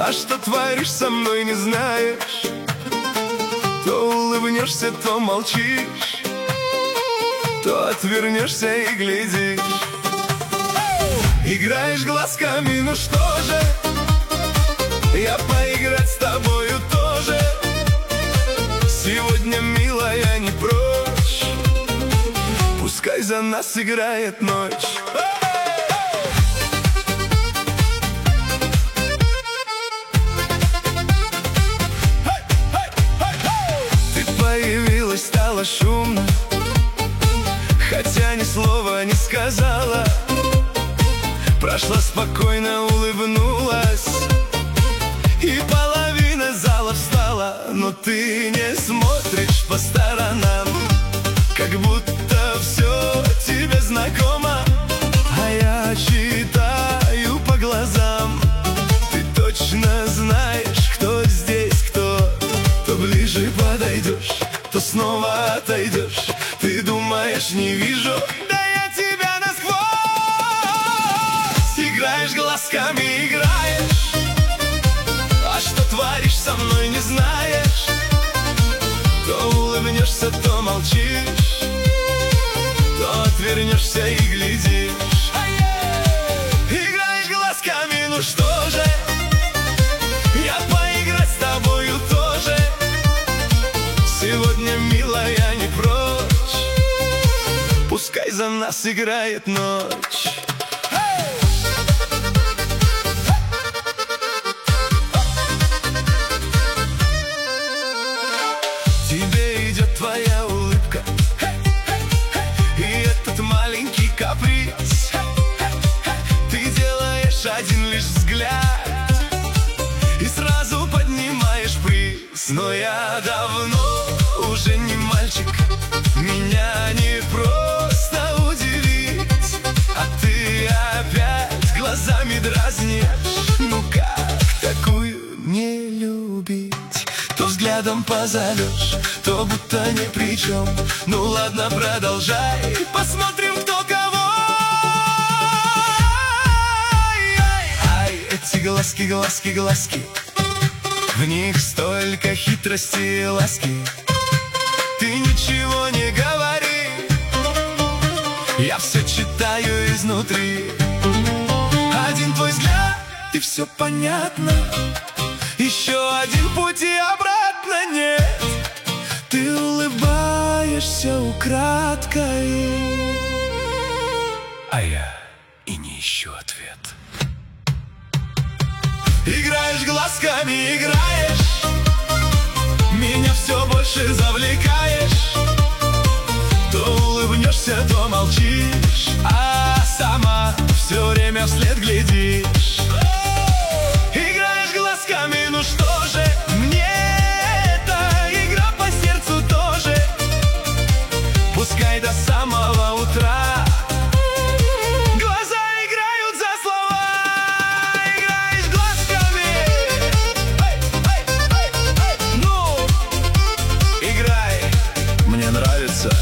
А что творишь со мной, не знаешь. То улыбнешься, то молчишь, то отвернешься и глядишь. Играешь глазками, ну что же, я поиграть с тобою тоже. Сегодня, милая, не прочь, пускай за нас играет ночь. Ты появилась, стало шумно, хотя ни слова не сказала. Прошла спокойно, улыбнулась, и половина зала встала. Но ты не смотришь по сторонам, как будто все тебе знакомо. А я читаю по глазам, ты точно знаешь, кто здесь кто. То ближе подойдешь, то снова отойдешь. Ты думаешь, не вижу? Играешь глазками, играешь. А что творишь со мной, не знаешь. То улыбнешься, то молчишь, то отвернешься и глядишь. Играешь глазками, ну что же, я поиграть с тобою тоже. Сегодня, милая, не прочь, пускай за нас играет ночь. Тебе идет твоя улыбка и этот маленький каприз. Ты делаешь один лишь взгляд и сразу поднимаешь приз. Но я давно уже не мальчик, меня не просто удивить. А ты опять глазами дразнишь. Ну как такую не любить? То взглядом позовешь, то будто ни при чем. Ну ладно, продолжай, посмотрим, кто кого. Ай, эти глазки, глазки, глазки, в них столько хитрости и ласки. Ты ничего не говори, я все читаю изнутри. Один твой взгляд, и все понятно. Еще один путь и обратно нет. Ты улыбаешься украдкой, а я и не ищу ответ. Играешь глазками, играешь, меня все больше завлекаешь. То улыбнешься, то молчишь, а сама все время вслед глядишь. Играешь глазками, ну что же, мне эта игра по сердцу тоже. Пускай до самого утра глаза играют за слова. Играешь глазками, ну, играй, мне нравится.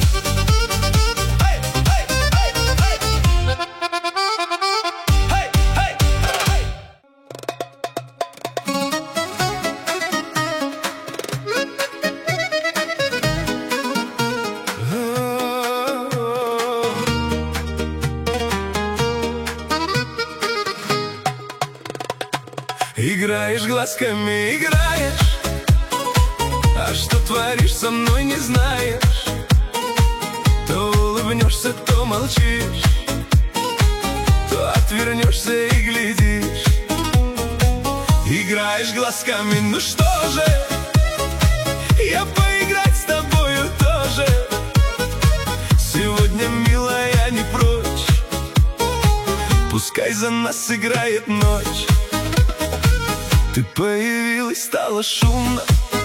Играешь глазками, играешь. А что творишь со мной, не знаешь. То улыбнешься, то молчишь, то отвернешься и глядишь. Играешь глазками, ну что же, я поиграть с тобою тоже. Сегодня, милая, не прочь, пускай за нас играет ночь. Ты появилась, стало шумно,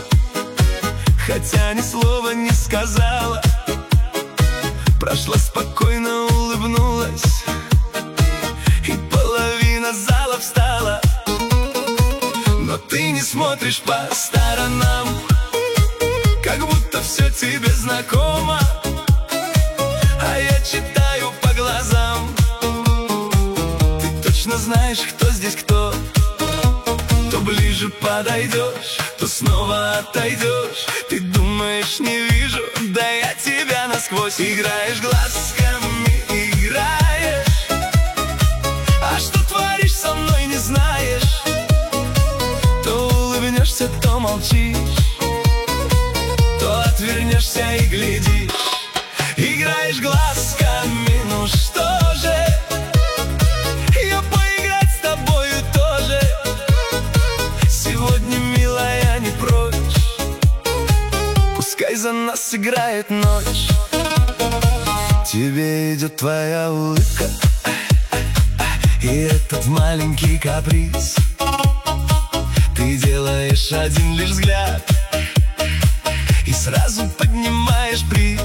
хотя ни слова не сказала. Прошла спокойно, улыбнулась, и половина зала встала. Но ты не смотришь по сторонам, как будто все тебе знакомо. А я читаю по глазам, ты точно знаешь, кто здесь кто. То ближе подойдешь, то снова отойдешь. Ты думаешь, не вижу, да я тебя насквозь. Играешь глазками, играешь, а что творишь со мной, не знаешь. То улыбнешься, то молчишь, то отвернешься и глядишь. Играешь глазками, ну что же, я поиграть с тобою тоже. Сегодня, милая, не прочь, пускай за нас играет ночь. Тебе идет твоя улыбка и этот маленький каприз. Ты делаешь один лишь взгляд и сразу поднимаешь приз.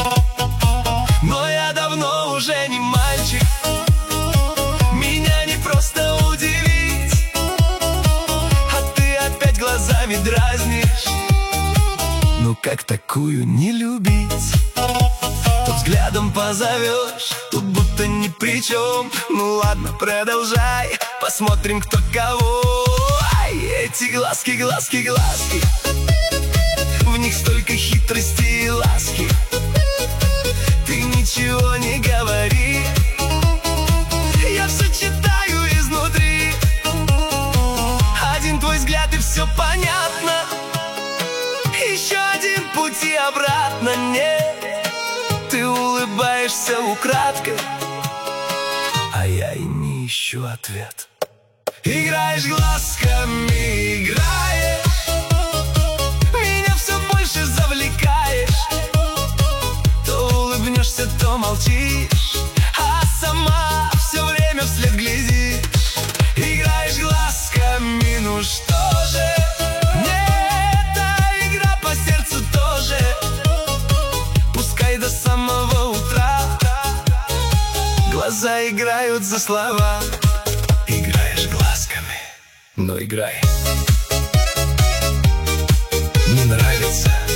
Но я давно уже не мальчик, меня не просто удивить, а ты опять глазами дразнишь. Ну как такую не любить? То взглядом позовешь, тут будто ни при чем. Ну ладно, продолжай, посмотрим, кто кого. Ай, эти глазки, глазки, глазки, в них столько хитрости и ласки. Ты ничего не говори, я все читаю изнутри. Один твой взгляд и все понятно, еще один пути обратно нет. Ты улыбаешься украдкой, а я и не ищу ответ. Играешь глазками, играешь, меня все больше завлекаешь. То улыбнешься, то молчишь, а сама все время вслед глядишь. Играешь глазками, ну что же, до самого утра глаза играют за слова. Играешь глазками, но играй. Не нравится?